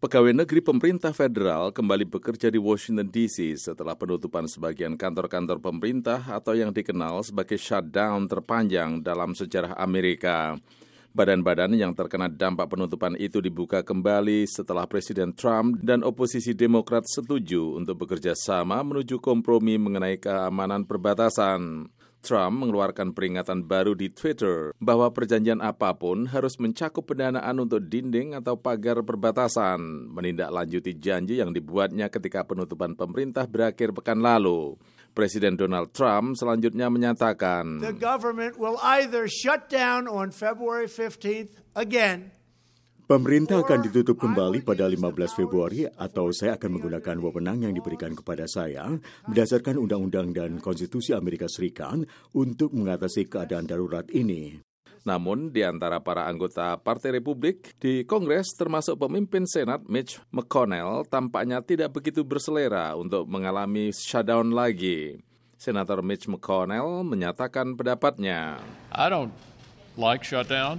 Pegawai negeri pemerintah federal kembali bekerja di Washington DC setelah penutupan sebagian kantor-kantor pemerintah atau yang dikenal sebagai shutdown terpanjang dalam sejarah Amerika. Badan-badan yang terkena dampak penutupan itu dibuka kembali setelah Presiden Trump dan oposisi Demokrat setuju untuk bekerja sama menuju kompromi mengenai keamanan perbatasan. Trump mengeluarkan peringatan baru di Twitter bahwa perjanjian apapun harus mencakup pendanaan untuk dinding atau pagar perbatasan, menindaklanjuti janji yang dibuatnya ketika penutupan pemerintah berakhir pekan lalu. Presiden Donald Trump selanjutnya menyatakan, "The government will either shut down on February 15th again." Pemerintah akan ditutup kembali pada 15 Februari atau saya akan menggunakan wewenang yang diberikan kepada saya berdasarkan Undang-Undang dan Konstitusi Amerika Serikat untuk mengatasi keadaan darurat ini. Namun, di antara para anggota Partai Republik di Kongres termasuk pemimpin Senat Mitch McConnell tampaknya tidak begitu berselera untuk mengalami shutdown lagi. Senator Mitch McConnell menyatakan pendapatnya. I don't like shutdown.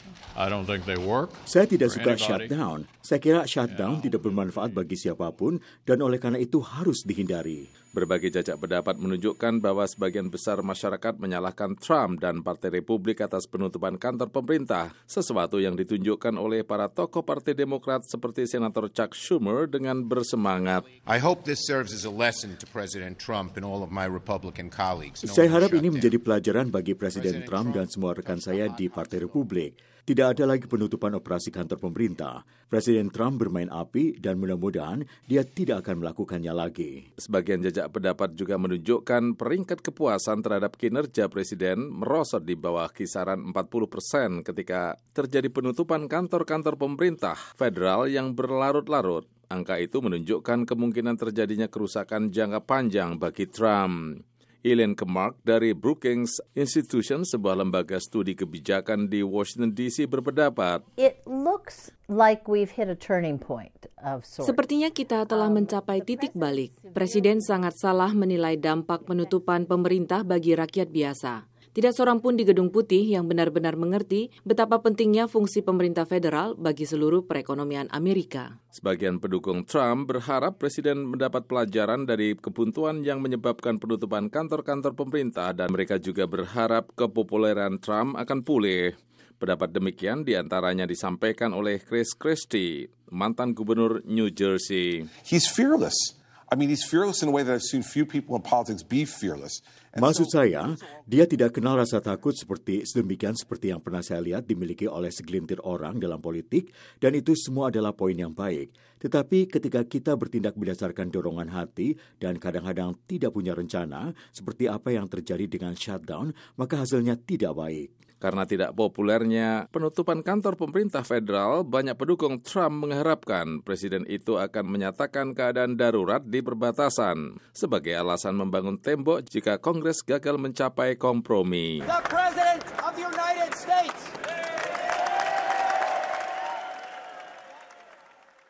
I don't think they work. Saya tidak suka shutdown. Saya kira shutdown tidak bermanfaat bagi siapapun dan oleh karena itu harus dihindari. Berbagai jajak pendapat menunjukkan bahwa sebagian besar masyarakat menyalahkan Trump dan Partai Republik atas penutupan kantor pemerintah, sesuatu yang ditunjukkan oleh para tokoh Partai Demokrat seperti Senator Chuck Schumer dengan bersemangat. I hope this serves as a lesson to President Trump and all of my Republican colleagues. Saya harap ini menjadi pelajaran bagi Presiden Trump dan semua rekan saya di Partai Republik. Tidak ada lagi penutupan operasi kantor pemerintah. Presiden Trump bermain api dan mudah-mudahan dia tidak akan melakukannya lagi. Sebagian jajak pendapat juga menunjukkan peringkat kepuasan terhadap kinerja Presiden merosot di bawah kisaran 40% ketika terjadi penutupan kantor-kantor pemerintah federal yang berlarut-larut. Angka itu menunjukkan kemungkinan terjadinya kerusakan jangka panjang bagi Trump. Elaine Kemark dari Brookings Institution, sebuah lembaga studi kebijakan di Washington DC berpendapat, It looks like we've hit a turning point of sorts. Sepertinya kita telah mencapai titik balik. Presiden sangat salah menilai dampak penutupan pemerintah bagi rakyat biasa. Tidak seorang pun di Gedung Putih yang benar-benar mengerti betapa pentingnya fungsi pemerintah federal bagi seluruh perekonomian Amerika. Sebagian pendukung Trump berharap Presiden mendapat pelajaran dari kebuntuan yang menyebabkan penutupan kantor-kantor pemerintah dan mereka juga berharap kepopuleran Trump akan pulih. Pendapat demikian diantaranya disampaikan oleh Chris Christie, mantan gubernur New Jersey. He's fearless. I mean, he's fearless in a way that I've seen few people in politics be fearless. Maksud saya, dia tidak kenal rasa takut seperti yang pernah saya lihat dimiliki oleh segelintir orang dalam politik, dan itu semua adalah poin yang baik. Tetapi ketika kita bertindak berdasarkan dorongan hati dan kadang-kadang tidak punya rencana, seperti apa yang terjadi dengan shutdown, maka hasilnya tidak baik. Karena tidak populernya penutupan kantor pemerintah federal, banyak pendukung Trump mengharapkan Presiden itu akan menyatakan keadaan darurat di perbatasan sebagai alasan membangun tembok jika Kongres gagal mencapai kompromi. The President of the United States.